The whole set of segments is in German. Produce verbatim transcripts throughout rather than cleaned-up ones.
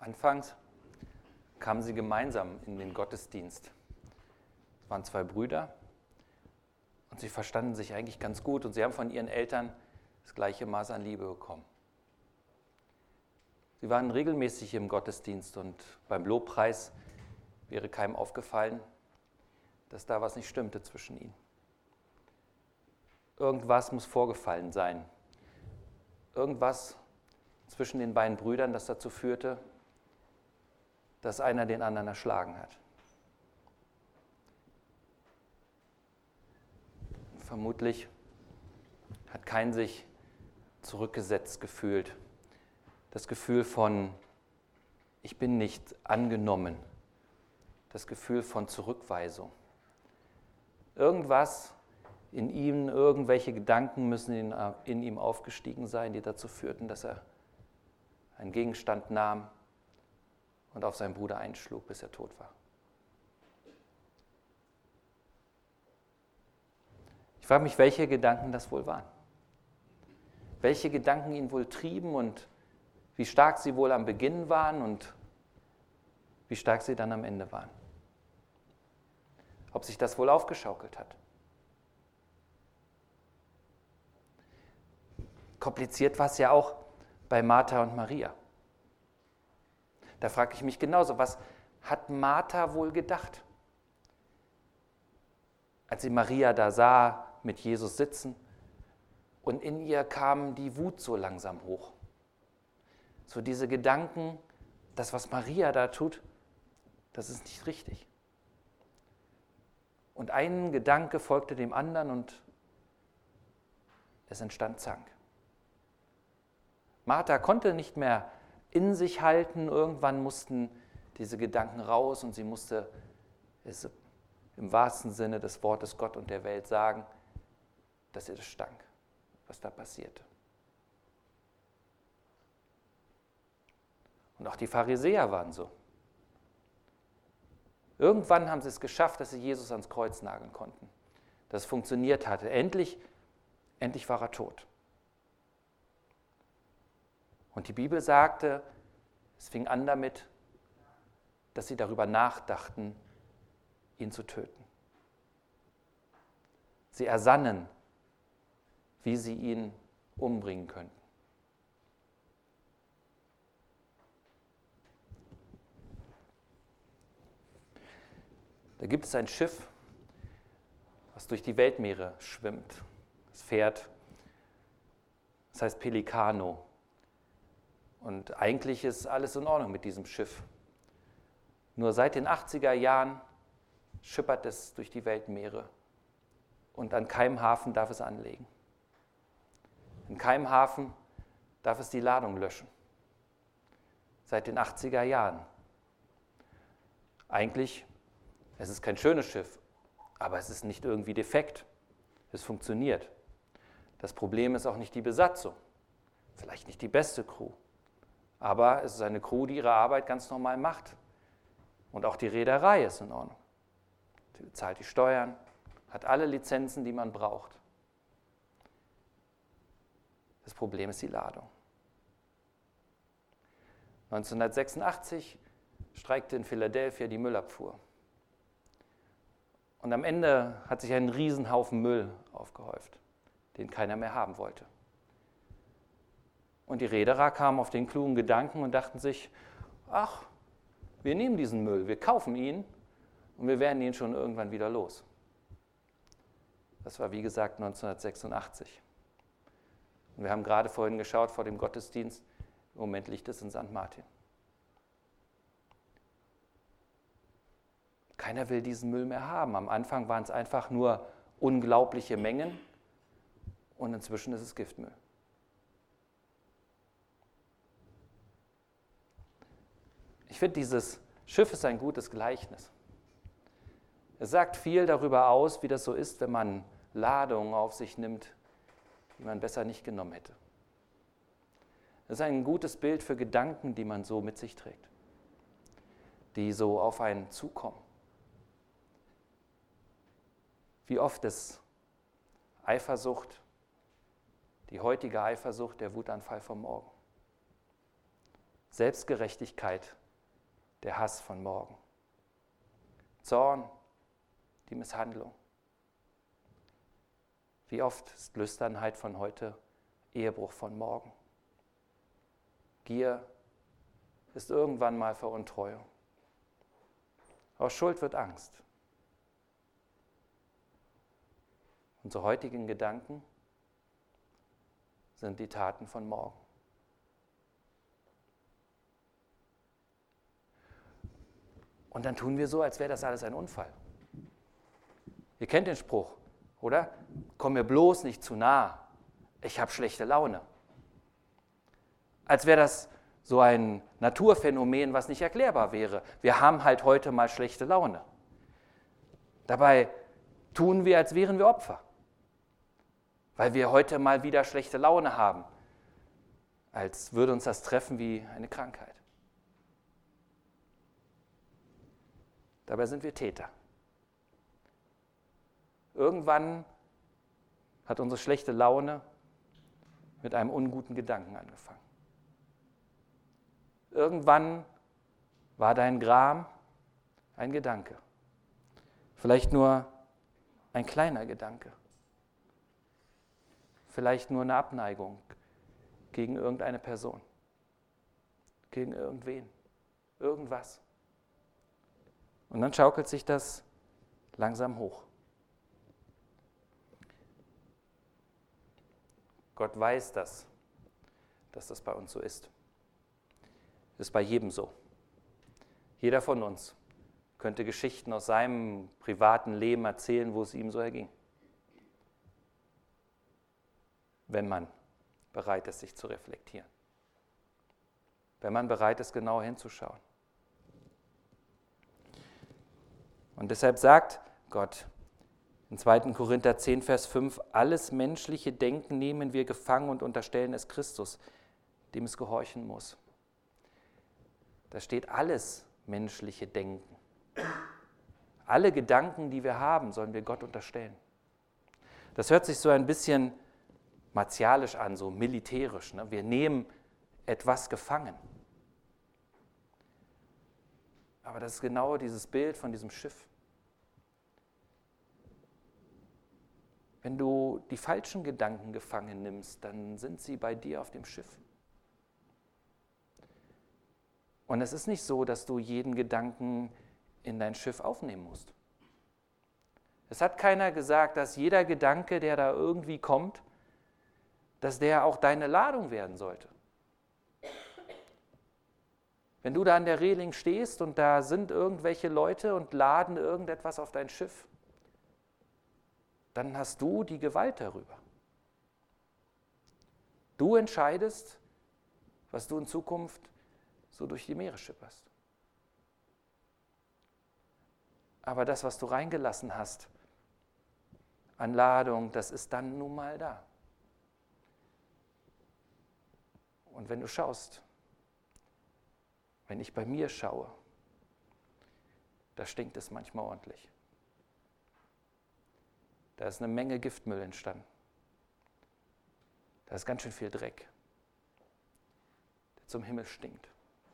Anfangs kamen sie gemeinsam in den Gottesdienst. Es waren zwei Brüder und sie verstanden sich eigentlich ganz gut und sie haben von ihren Eltern das gleiche Maß an Liebe bekommen. Sie waren regelmäßig im Gottesdienst und beim Lobpreis wäre keinem aufgefallen, dass da was nicht stimmte zwischen ihnen. Irgendwas muss vorgefallen sein. Irgendwas zwischen den beiden Brüdern, das dazu führte, dass einer den anderen erschlagen hat. Vermutlich hat kein sich zurückgesetzt gefühlt. Das Gefühl von, ich bin nicht angenommen. Das Gefühl von Zurückweisung. Irgendwas in ihm, irgendwelche Gedanken müssen in, in ihm aufgestiegen sein, die dazu führten, dass er einen Gegenstand nahm und auf seinen Bruder einschlug, bis er tot war. Ich frage mich, welche Gedanken das wohl waren. Welche Gedanken ihn wohl trieben und wie stark sie wohl am Beginn waren und wie stark sie dann am Ende waren. Ob sich das wohl aufgeschaukelt hat. Kompliziert war es ja auch bei Martha und Maria. Da frage ich mich genauso, was hat Martha wohl gedacht? Als sie Maria da sah, mit Jesus sitzen und in ihr kam die Wut so langsam hoch. So diese Gedanken, das, was Maria da tut, das ist nicht richtig. Und ein Gedanke folgte dem anderen und es entstand Zank. Martha konnte nicht mehr in sich halten, irgendwann mussten diese Gedanken raus und sie musste es im wahrsten Sinne des Wortes Gott und der Welt sagen, dass ihr das stank, was da passierte. Und auch die Pharisäer waren so. Irgendwann haben sie es geschafft, dass sie Jesus ans Kreuz nageln konnten. Dass es funktioniert hatte. Endlich, endlich war er tot. Und die Bibel sagte, es fing an damit, dass sie darüber nachdachten, ihn zu töten. Sie ersannen, wie sie ihn umbringen könnten. Da gibt es ein Schiff, was durch die Weltmeere schwimmt. Es fährt, das heißt Pelikano. Und eigentlich ist alles in Ordnung mit diesem Schiff. Nur seit den achtziger Jahren schippert es durch die Weltmeere. Und an keinem Hafen darf es anlegen. In keinem Hafen darf es die Ladung löschen. Seit den achtziger Jahren. Eigentlich, es ist kein schönes Schiff, aber es ist nicht irgendwie defekt. Es funktioniert. Das Problem ist auch nicht die Besatzung. Vielleicht nicht die beste Crew. Aber es ist eine Crew, die ihre Arbeit ganz normal macht. Und auch die Reederei ist in Ordnung. Sie bezahlt die Steuern, hat alle Lizenzen, die man braucht. Das Problem ist die Ladung. neunzehnhundertsechsundachtzig streikte in Philadelphia die Müllabfuhr. Und am Ende hat sich ein Riesenhaufen Müll aufgehäuft, den keiner mehr haben wollte. Und die Reederer kamen auf den klugen Gedanken und dachten sich, ach, wir nehmen diesen Müll, wir kaufen ihn und wir werden ihn schon irgendwann wieder los. Das war wie gesagt neunzehnhundertsechsundachtzig. Und wir haben gerade vorhin geschaut vor dem Gottesdienst, im Moment liegt es in Sankt Martin. Keiner will diesen Müll mehr haben. Am Anfang waren es einfach nur unglaubliche Mengen und inzwischen ist es Giftmüll. Ich finde, dieses Schiff ist ein gutes Gleichnis. Es sagt viel darüber aus, wie das so ist, wenn man Ladungen auf sich nimmt, die man besser nicht genommen hätte. Das ist ein gutes Bild für Gedanken, die man so mit sich trägt, die so auf einen zukommen. Wie oft ist Eifersucht, die heutige Eifersucht, der Wutanfall vom Morgen. Selbstgerechtigkeit, der Hass von morgen. Zorn, die Misshandlung. Wie oft ist Lüsternheit von heute Ehebruch von morgen? Gier ist irgendwann mal Veruntreuung. Aus Schuld wird Angst. Unsere heutigen Gedanken sind die Taten von morgen. Und dann tun wir so, als wäre das alles ein Unfall. Ihr kennt den Spruch, oder? Komm mir bloß nicht zu nah, ich habe schlechte Laune. Als wäre das so ein Naturphänomen, was nicht erklärbar wäre. Wir haben halt heute mal schlechte Laune. Dabei tun wir, als wären wir Opfer, weil wir heute mal wieder schlechte Laune haben, als würde uns das treffen wie eine Krankheit. Dabei sind wir Täter. Irgendwann hat unsere schlechte Laune mit einem unguten Gedanken angefangen. Irgendwann war dein Gram ein Gedanke. Vielleicht nur ein kleiner Gedanke. Vielleicht nur eine Abneigung gegen irgendeine Person, gegen irgendwen, irgendwas. Und dann schaukelt sich das langsam hoch. Gott weiß das, dass das bei uns so ist. Das ist bei jedem so. Jeder von uns könnte Geschichten aus seinem privaten Leben erzählen, wo es ihm so erging. Wenn man bereit ist, sich zu reflektieren. Wenn man bereit ist, genau hinzuschauen. Und deshalb sagt Gott in zweiten Korinther zehn, Vers fünf, alles menschliche Denken nehmen wir gefangen und unterstellen es Christus, dem es gehorchen muss. Da steht alles menschliche Denken. Alle Gedanken, die wir haben, sollen wir Gott unterstellen. Das hört sich so ein bisschen martialisch an, so militärisch. Ne? Wir nehmen etwas gefangen. Aber das ist genau dieses Bild von diesem Schiff. Wenn du die falschen Gedanken gefangen nimmst, dann sind sie bei dir auf dem Schiff. Und es ist nicht so, dass du jeden Gedanken in dein Schiff aufnehmen musst. Es hat keiner gesagt, dass jeder Gedanke, der da irgendwie kommt, dass der auch deine Ladung werden sollte. Wenn du da an der Reling stehst und da sind irgendwelche Leute und laden irgendetwas auf dein Schiff, dann hast du die Gewalt darüber. Du entscheidest, was du in Zukunft so durch die Meere schipperst. Aber das, was du reingelassen hast an Ladung, das ist dann nun mal da. Und wenn du schaust, wenn ich bei mir schaue, da stinkt es manchmal ordentlich. Da ist eine Menge Giftmüll entstanden. Da ist ganz schön viel Dreck, der zum Himmel stinkt.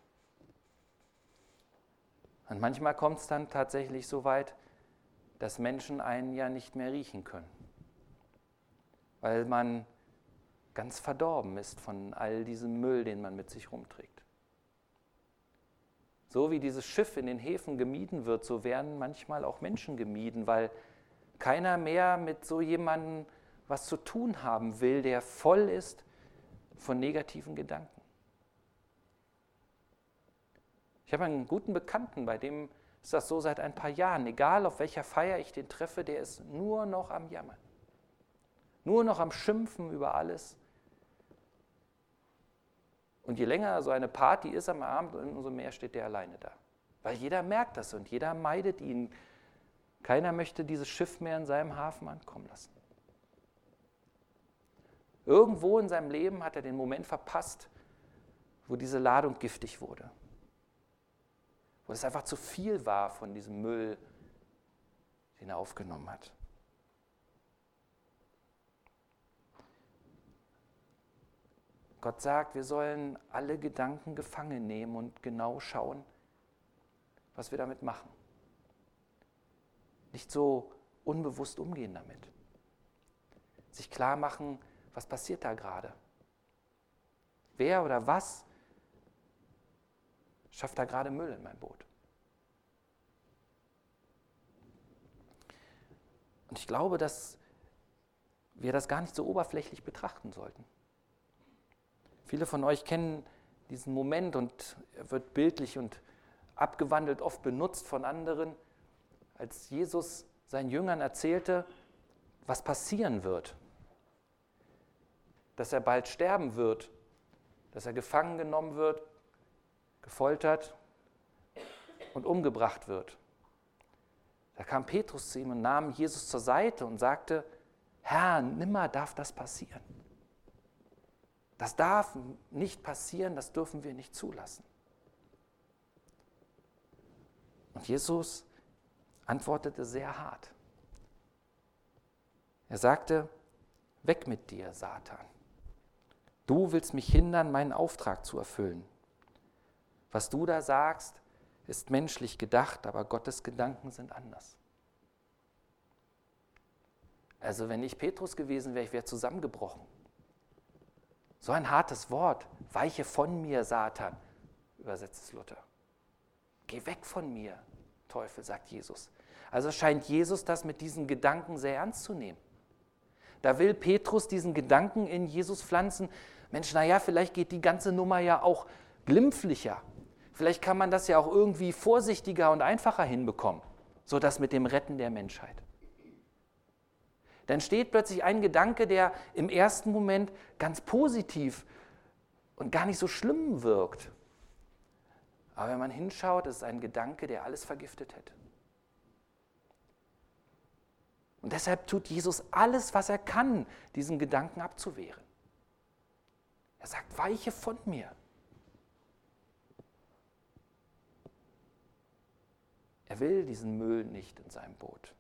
Und manchmal kommt es dann tatsächlich so weit, dass Menschen einen ja nicht mehr riechen können, weil man ganz verdorben ist von all diesem Müll, den man mit sich rumträgt. So wie dieses Schiff in den Häfen gemieden wird, so werden manchmal auch Menschen gemieden, weil keiner mehr mit so jemandem was zu tun haben will, der voll ist von negativen Gedanken. Ich habe einen guten Bekannten, bei dem ist das so seit ein paar Jahren. Egal auf welcher Feier ich den treffe, der ist nur noch am Jammern. Nur noch am Schimpfen über alles. Und je länger so eine Party ist am Abend, umso mehr steht der alleine da. Weil jeder merkt das und jeder meidet ihn. Keiner möchte dieses Schiff mehr in seinem Hafen ankommen lassen. Irgendwo in seinem Leben hat er den Moment verpasst, wo diese Ladung giftig wurde. Wo es einfach zu viel war von diesem Müll, den er aufgenommen hat. Gott sagt, wir sollen alle Gedanken gefangen nehmen und genau schauen, was wir damit machen. Nicht so unbewusst umgehen damit. Sich klar machen, was passiert da gerade? Wer oder was schafft da gerade Müll in mein Boot? Und ich glaube, dass wir das gar nicht so oberflächlich betrachten sollten. Viele von euch kennen diesen Moment und er wird bildlich und abgewandelt oft benutzt von anderen, als Jesus seinen Jüngern erzählte, was passieren wird. Dass er bald sterben wird, dass er gefangen genommen wird, gefoltert und umgebracht wird. Da kam Petrus zu ihm und nahm Jesus zur Seite und sagte, Herr, nimmer darf das passieren. Das darf nicht passieren, das dürfen wir nicht zulassen. Und Jesus antwortete sehr hart. Er sagte, weg mit dir, Satan. Du willst mich hindern, meinen Auftrag zu erfüllen. Was du da sagst, ist menschlich gedacht, aber Gottes Gedanken sind anders. Also wenn ich Petrus gewesen wäre, ich wäre zusammengebrochen. So ein hartes Wort, weiche von mir, Satan, übersetzt es Luther. Geh weg von mir, Teufel, sagt Jesus. Also scheint Jesus das mit diesen Gedanken sehr ernst zu nehmen. Da will Petrus diesen Gedanken in Jesus pflanzen, Mensch, naja, vielleicht geht die ganze Nummer ja auch glimpflicher. Vielleicht kann man das ja auch irgendwie vorsichtiger und einfacher hinbekommen. So das mit dem Retten der Menschheit. Dann entsteht plötzlich ein Gedanke, der im ersten Moment ganz positiv und gar nicht so schlimm wirkt. Aber wenn man hinschaut, ist es ein Gedanke, der alles vergiftet hätte. Und deshalb tut Jesus alles, was er kann, diesen Gedanken abzuwehren. Er sagt, weiche von mir. Er will diesen Müll nicht in seinem Boot.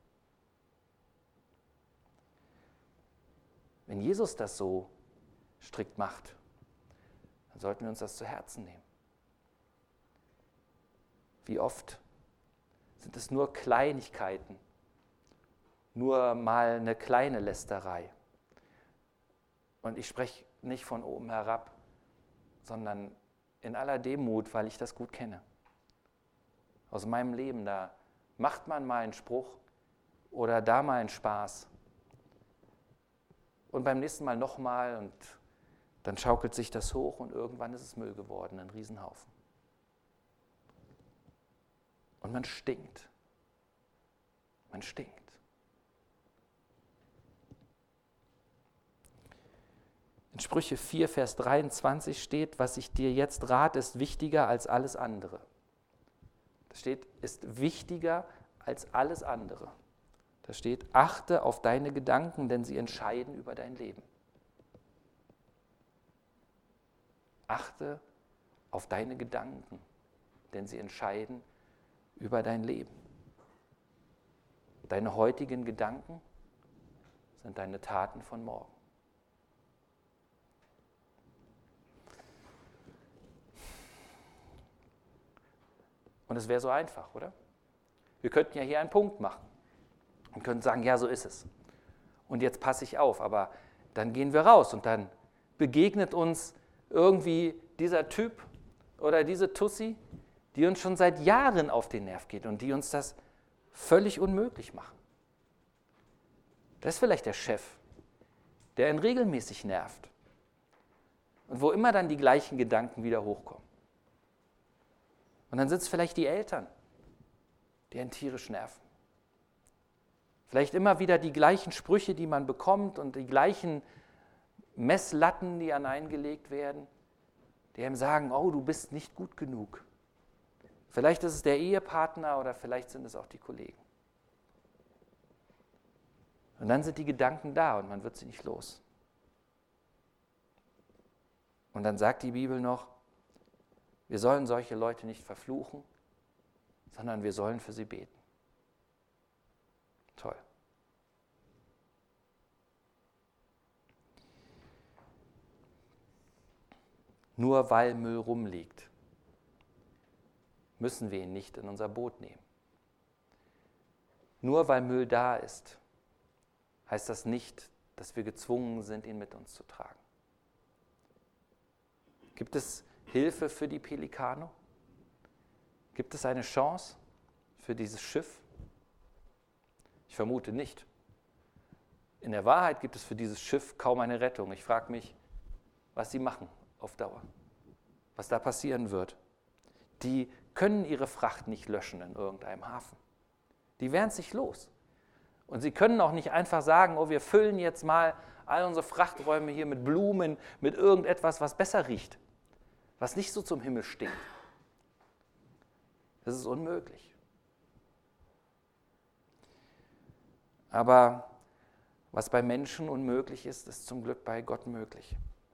Wenn Jesus das so strikt macht, dann sollten wir uns das zu Herzen nehmen. Wie oft sind es nur Kleinigkeiten, nur mal eine kleine Lästerei. Und ich spreche nicht von oben herab, sondern in aller Demut, weil ich das gut kenne. Aus meinem Leben, da macht man mal einen Spruch oder da mal einen Spaß. Und beim nächsten Mal nochmal und dann schaukelt sich das hoch und irgendwann ist es Müll geworden, ein Riesenhaufen. Und man stinkt. Man stinkt. In Sprüche vier, Vers dreiundzwanzig steht, was ich dir jetzt rate, ist wichtiger als alles andere. Das steht, ist wichtiger als alles andere. Da steht, achte auf deine Gedanken, denn sie entscheiden über dein Leben. Achte auf deine Gedanken, denn sie entscheiden über dein Leben. Deine heutigen Gedanken sind deine Taten von morgen. Und es wäre so einfach, oder? Wir könnten ja hier einen Punkt machen und könnten sagen, ja, so ist es. Und jetzt passe ich auf, aber dann gehen wir raus und dann begegnet uns irgendwie dieser Typ oder diese Tussi, die uns schon seit Jahren auf den Nerv geht und die uns das völlig unmöglich machen. Das ist vielleicht der Chef, der ihn regelmäßig nervt und wo immer dann die gleichen Gedanken wieder hochkommen. Und dann sind es vielleicht die Eltern, die einen tierisch nerven. Vielleicht immer wieder die gleichen Sprüche, die man bekommt und die gleichen Messlatten, die an einen gelegt werden, die einem sagen, oh, du bist nicht gut genug. Vielleicht ist es der Ehepartner oder vielleicht sind es auch die Kollegen. Und dann sind die Gedanken da und man wird sie nicht los. Und dann sagt die Bibel noch, wir sollen solche Leute nicht verfluchen, sondern wir sollen für sie beten. Toll. Nur weil Müll rumliegt, müssen wir ihn nicht in unser Boot nehmen. Nur weil Müll da ist, heißt das nicht, dass wir gezwungen sind, ihn mit uns zu tragen. Gibt es Hilfe für die Pelikano? Gibt es eine Chance für dieses Schiff? Ich vermute nicht. In der Wahrheit gibt es für dieses Schiff kaum eine Rettung. Ich frage mich, was sie machen auf Dauer, was da passieren wird. Die können ihre Fracht nicht löschen in irgendeinem Hafen. Die werden es nicht los. Und sie können auch nicht einfach sagen, oh, wir füllen jetzt mal all unsere Frachträume hier mit Blumen, mit irgendetwas, was besser riecht, was nicht so zum Himmel stinkt. Das ist unmöglich. Aber was bei Menschen unmöglich ist, ist zum Glück bei Gott möglich.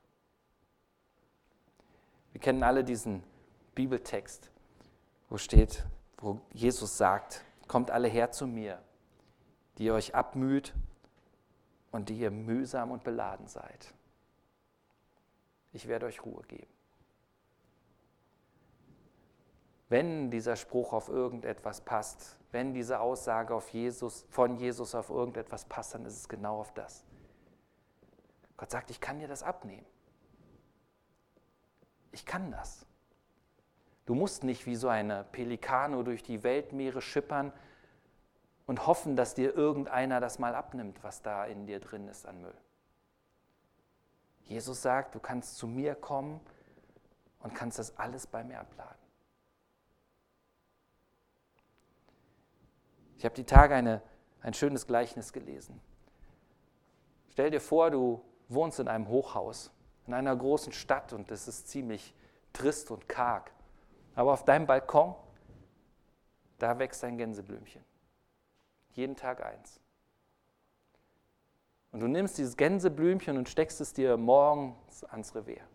Wir kennen alle diesen Bibeltext, wo steht, wo Jesus sagt, kommt alle her zu mir, die ihr euch abmüht und die ihr mühsam und beladen seid. Ich werde euch Ruhe geben. Wenn dieser Spruch auf irgendetwas passt, wenn diese Aussage auf Jesus, von Jesus auf irgendetwas passt, dann ist es genau auf das. Gott sagt, ich kann dir das abnehmen. Ich kann das. Du musst nicht wie so eine Pelikano durch die Weltmeere schippern und hoffen, dass dir irgendeiner das mal abnimmt, was da in dir drin ist an Müll. Jesus sagt, du kannst zu mir kommen und kannst das alles bei mir abladen. Ich habe die Tage eine, ein schönes Gleichnis gelesen. Stell dir vor, du wohnst in einem Hochhaus, in einer großen Stadt und es ist ziemlich trist und karg. Aber auf deinem Balkon, da wächst ein Gänseblümchen. Jeden Tag eins. Und du nimmst dieses Gänseblümchen und steckst es dir morgens ans Revier.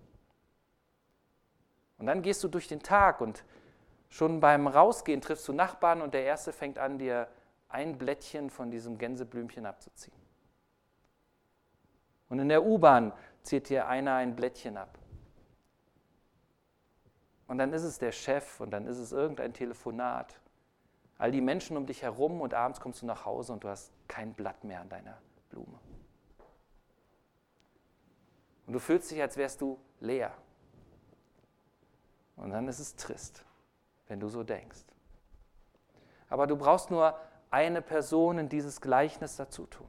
Und dann gehst du durch den Tag und schon beim Rausgehen triffst du Nachbarn und der Erste fängt an, dir ein Blättchen von diesem Gänseblümchen abzuziehen. Und in der U-Bahn zieht dir einer ein Blättchen ab. Und dann ist es der Chef und dann ist es irgendein Telefonat. All die Menschen um dich herum und abends kommst du nach Hause und du hast kein Blatt mehr an deiner Blume. Und du fühlst dich, als wärst du leer. Und dann ist es trist, wenn du so denkst. Aber du brauchst nur eine Person in dieses Gleichnis dazu tun.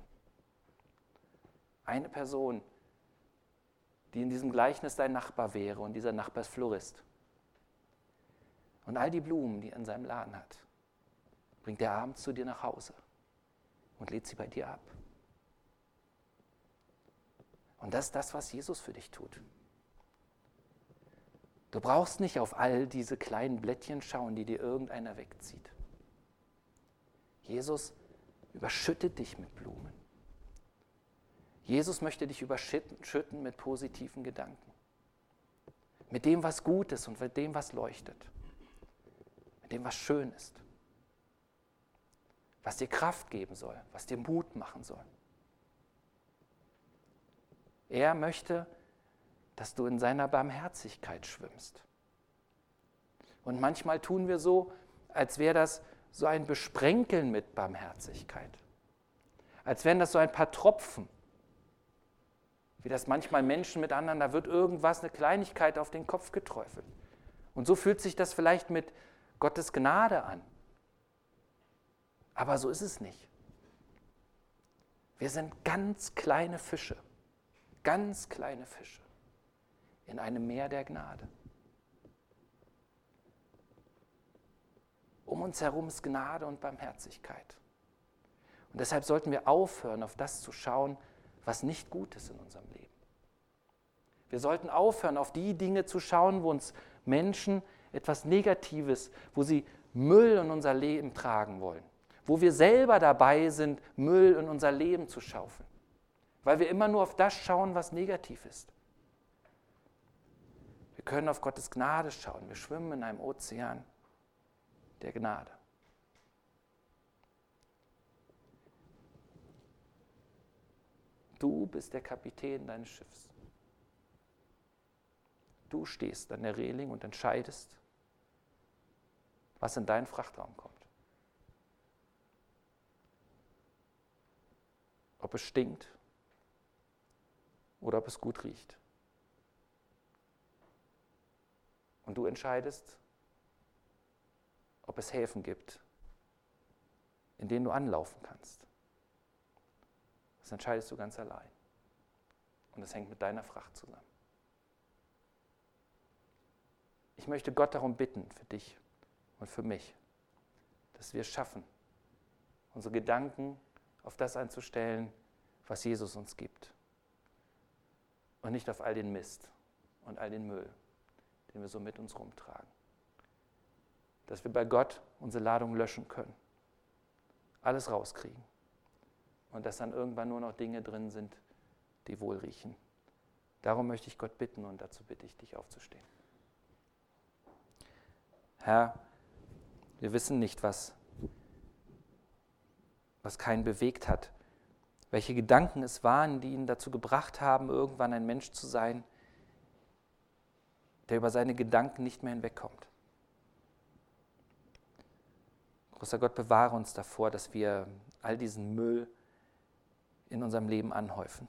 Eine Person, die in diesem Gleichnis dein Nachbar wäre und dieser Nachbar ist Florist. Und all die Blumen, die er in seinem Laden hat, bringt er abends zu dir nach Hause und lädt sie bei dir ab. Und das ist das, was Jesus für dich tut. Du brauchst nicht auf all diese kleinen Blättchen schauen, die dir irgendeiner wegzieht. Jesus überschüttet dich mit Blumen. Jesus möchte dich überschütten mit positiven Gedanken. Mit dem, was gut ist und mit dem, was leuchtet. Mit dem, was schön ist. Was dir Kraft geben soll, was dir Mut machen soll. Er möchte, dass du in seiner Barmherzigkeit schwimmst. Und manchmal tun wir so, als wäre das so ein Besprenkeln mit Barmherzigkeit. Als wären das so ein paar Tropfen. Wie das manchmal Menschen mit anderen, da wird irgendwas, eine Kleinigkeit auf den Kopf geträufelt. Und so fühlt sich das vielleicht mit Gottes Gnade an. Aber so ist es nicht. Wir sind ganz kleine Fische, ganz kleine Fische in einem Meer der Gnade. Um uns herum ist Gnade und Barmherzigkeit. Und deshalb sollten wir aufhören, auf das zu schauen, was nicht gut ist in unserem Leben. Wir sollten aufhören, auf die Dinge zu schauen, wo uns Menschen etwas Negatives, wo sie Müll in unser Leben tragen wollen. Wo wir selber dabei sind, Müll in unser Leben zu schaufeln. Weil wir immer nur auf das schauen, was negativ ist. Wir können auf Gottes Gnade schauen. Wir schwimmen in einem Ozean der Gnade. Du bist der Kapitän deines Schiffs. Du stehst an der Reling und entscheidest, was in deinen Frachtraum kommt. Ob es stinkt oder ob es gut riecht. Und du entscheidest, ob es Häfen gibt, in denen du anlaufen kannst. Das entscheidest du ganz allein. Und das hängt mit deiner Fracht zusammen. Ich möchte Gott darum bitten, für dich und für mich, dass wir es schaffen, unsere Gedanken auf das einzustellen, was Jesus uns gibt. Und nicht auf all den Mist und all den Müll, den wir so mit uns rumtragen. Dass wir bei Gott unsere Ladung löschen können, alles rauskriegen und dass dann irgendwann nur noch Dinge drin sind, die wohl riechen. Darum möchte ich Gott bitten und dazu bitte ich dich aufzustehen. Herr, wir wissen nicht, was, was Kain bewegt hat, welche Gedanken es waren, die ihn dazu gebracht haben, irgendwann ein Mensch zu sein, der über seine Gedanken nicht mehr hinwegkommt. Großer Gott, bewahre uns davor, dass wir all diesen Müll in unserem Leben anhäufen.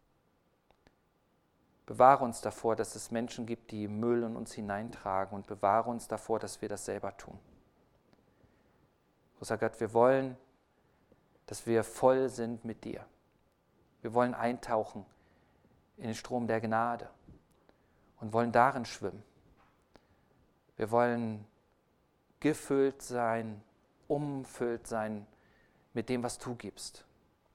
Bewahre uns davor, dass es Menschen gibt, die Müll in uns hineintragen, und bewahre uns davor, dass wir das selber tun. Großer Gott, wir wollen, dass wir voll sind mit dir. Wir wollen eintauchen in den Strom der Gnade und wollen darin schwimmen. Wir wollen gefüllt sein, umfüllt sein mit dem, was du gibst.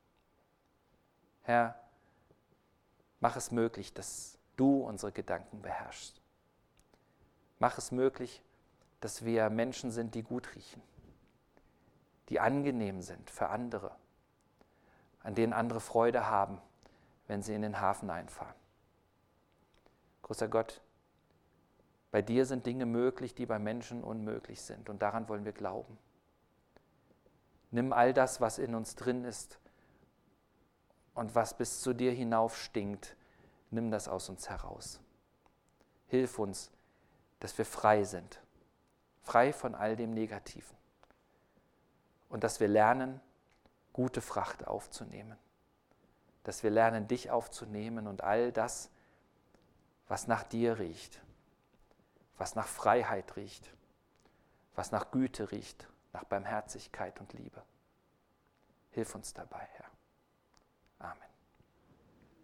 Herr, mach es möglich, dass du unsere Gedanken beherrschst. Mach es möglich, dass wir Menschen sind, die gut riechen, die angenehm sind für andere, an denen andere Freude haben, wenn sie in den Hafen einfahren. Großer Gott, bei dir sind Dinge möglich, die bei Menschen unmöglich sind, und daran wollen wir glauben. Nimm all das, was in uns drin ist und was bis zu dir hinauf stinkt, nimm das aus uns heraus. Hilf uns, dass wir frei sind, frei von all dem Negativen, und dass wir lernen, gute Fracht aufzunehmen, dass wir lernen, dich aufzunehmen und all das, was nach dir riecht, was nach Freiheit riecht, was nach Güte riecht, nach Barmherzigkeit und Liebe. Hilf uns dabei, Herr. Amen.